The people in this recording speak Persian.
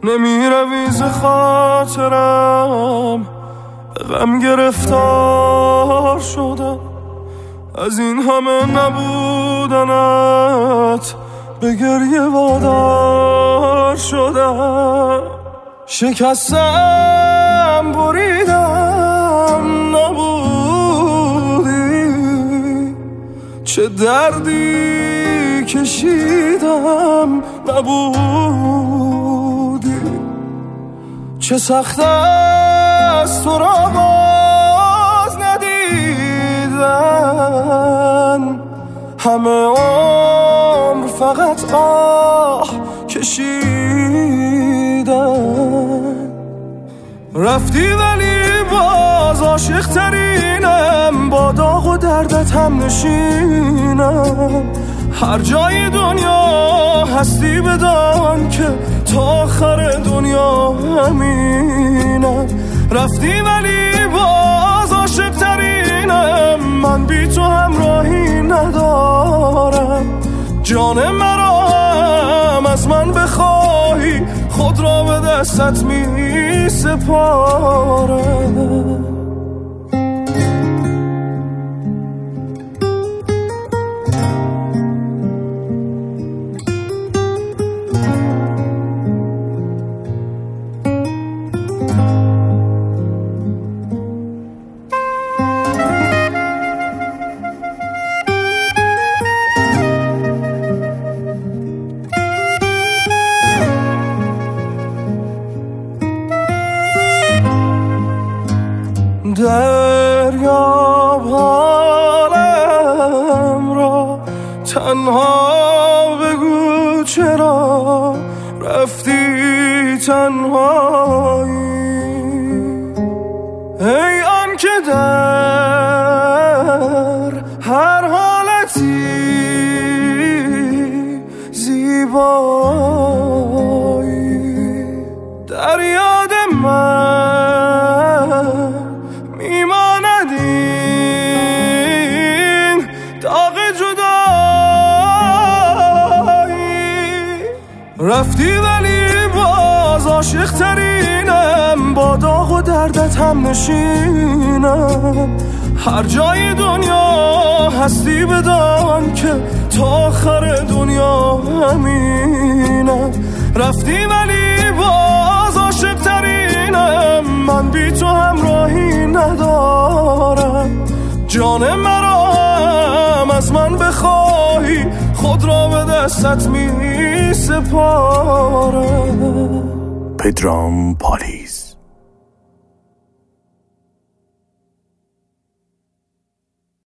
نمیروی ز خاطرم، به غم گرفتار شدم. از این همه نبودنت به گریه وادار شدم. شکستم بریدم نبودی، چه دردی کشیدم نبودی. چه سخت است تو را باز ندیدن، همه عمر فقط آه کشیدن. رفتی ولی باز عاشق ترینم، با داغ و دردت هم نشینم. هر جای دنیا هستی بدان که تا آخر دنیا همینم. رفتی ولی باز عاشق ترینم، من بی تو همراهی ندارم. جان مرا هم از من بخواهی، خود را به دستت می سپارم. دریاب حالم را، تنها بگو چرا رفتی تنهایی. ای آن که در هر حالتی زیبایی، در یاد من میماند این داغ جدایی. رفتی ولی باز عاشق ترینم، با داغ و دردت هم نشینم. هر جای دنیا هستی بدان که تا آخر دنیا همینم. رفتی ولی باز عاشق ترینم، من بی تو همراهی ندارم. جان مرا هم از من بخواهی، خود را به دستت می سپارم. پدرام پالیز.